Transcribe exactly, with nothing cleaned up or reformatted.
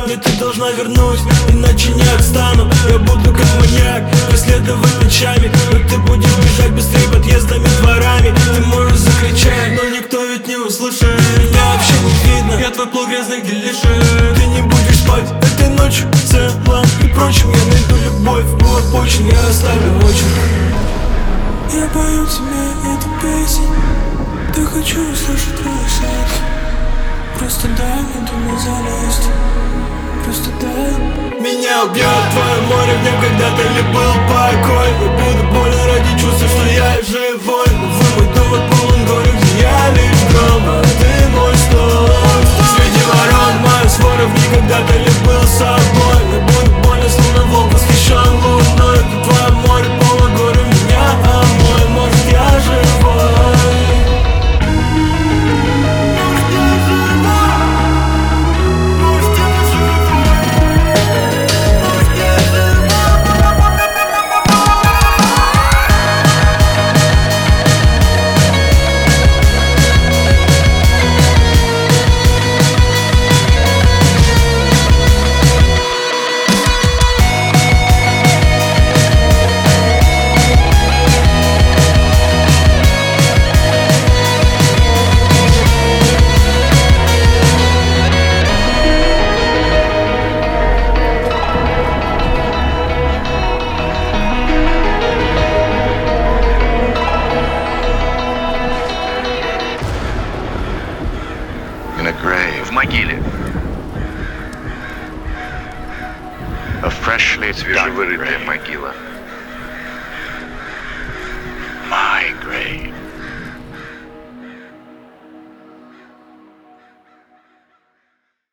мне ты должна вернуть, иначе не отстану. Я буду как маньяк, преследовать ночами, но ты будешь бежать быстрее подъездами, дворами. Ты можешь закричать, но никто ведь не услышит. Меня вообще не видно, я твой плод грязных делишек. Ты не будешь спать этой ночью цела. И прочим, я найду любовь у обочин, я оставлю очень. Я пою тебе эту песню, да хочу услышать твой секс. Просто дай мне туда залезть, просто дай. Меня убьет твое море, в нем когда-то ли был покой. Я буду болен ради чувства, что я живой. Увы, мой довод полон горя, где я лишь гром, а ты мой стол. Среди ворон моя свора, в ней когда-то ли был собой. Я буду болен, словно волк, восхищен луной. Тут твое море полон горя, меня омой. Может я живой. В могиле. Свежевырытая могила.